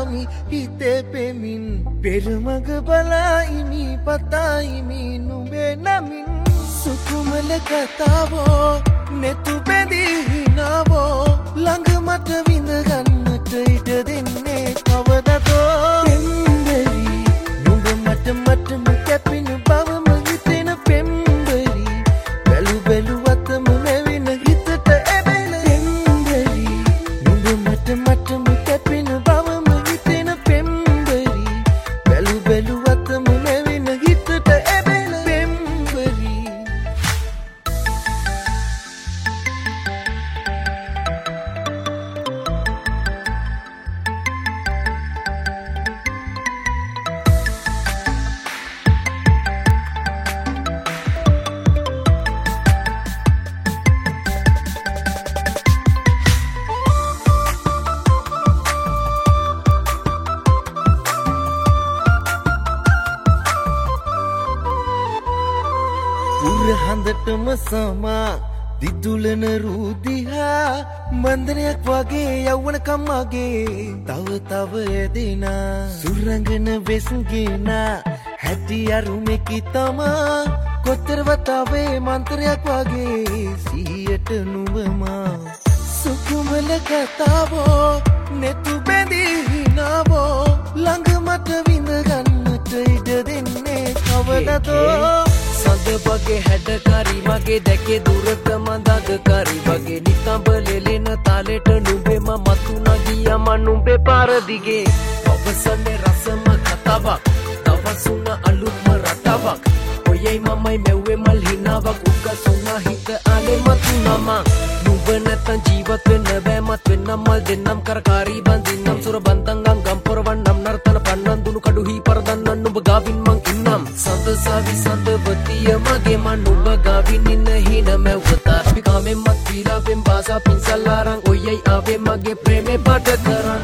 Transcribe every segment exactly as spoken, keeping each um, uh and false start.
යාමි හිතේ පෙමින් පෙරමග බලායිමි පතායිමි නුඹේ නමින් සුකුමල කතාවෝ නෙතු බැඳී හිනාවෝ ළඟ මට විඳ ගන්නට ඉඩ දෙන්නේ කවදදෝ පෙම්බරි නුඹ මට මටම කැපෙන බවම හිතෙන පෙම්බරි බැලු බැලුවතම නැවෙන හිතට ඇබෙල පෙම්බරි නුඹ මට මටම කැපෙන බවම හිතෙන පෙම්බරි බැලු බැලුවතම නැවෙන හිතට ඇබෙල පෙම්බරි හඳටම සමා දිදුලන රූදිහා මන්දනයක් වගේ යවුණකම් මගේ තව තව ඇදෙනා සුරංගන වෙස්ගෙනා හැටි අරුමෙකි තමා කොතර වතාවේ මන්තරයක් වගේ සිහියට නුඹමා සුකුමල කතාවෝ නෙතු බැඳී හිනාවෝ ළඟ මට විඳ ගන්නට ඉඩ දෙන්නේ කවදදෝ සඳ වගේ හැඩකාරි මගේ දැකේ දුරට මඳදකාරි වගේ නිකම්බ ලෙලෙන තාලෙට නුඹේ මම මතුනා ගියාම නුඹේ පාර දිගේ අවසන්නේ රසම කතාවක් තවසුන අලුත්ම රටාවක් ඔයයි මමයි මෙව්වේ මල් හිනාවක් උගසුනා හිත ආලේ මතුනම නුඹ නැත්තම් ජීවත් වෙන්න බෑ මත් වෙන්නම් මල් දෙන්නම් කරකාරී බඳින්නම් සුර බන්තංගම් ගම්පොරවන්නම් නර්තන පන්නන් දුනු කඩුහි පරදන්නන් නුඹ ගාවින් මං ඉන්නම් සඳසාවි සඳවතිය මගේ මන් නුඹ ගාවින් ඉන්න හින මැව්වතා අපි කාමෙන් මත් පීලාවෙන් බාසා පින්සල්ලාරන් ඔයයි ආවේ මගේ ප්‍රේමේ පාට කරන්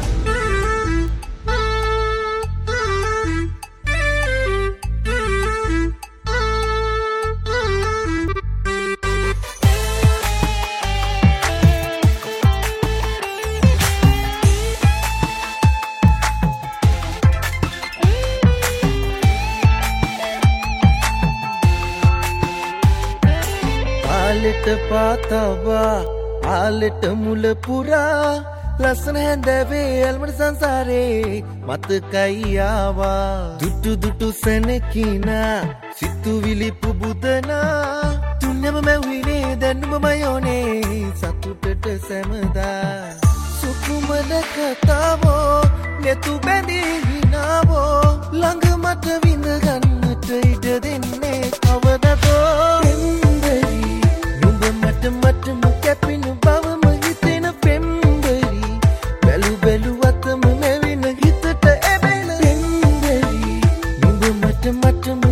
ආලෙට පාතවා ආලෙට මුල පුරා ලස්සන හැන්දෑවේ ඇල්මට සංසාරේ මතකයි ආවා දුටු දුටු සැනකිනා සිතුවිලි පුබුදනා තුන්නම මැව්විනේ දැන්නුම මයෝනේ සතුටට සැමදා සුකුමල කතාවෝ නෙතු බැඳී හිනාවෝ ළඟ මට විඳ ගන්නට ඉඩ දෙන්නේ කවදදෝ මටම කැපෙන බවම හිතෙන පෙම්බරි බැලු බැලුවතම නැවෙන හිතට ඇබෙල පෙම්බරි නුඹ මට මටම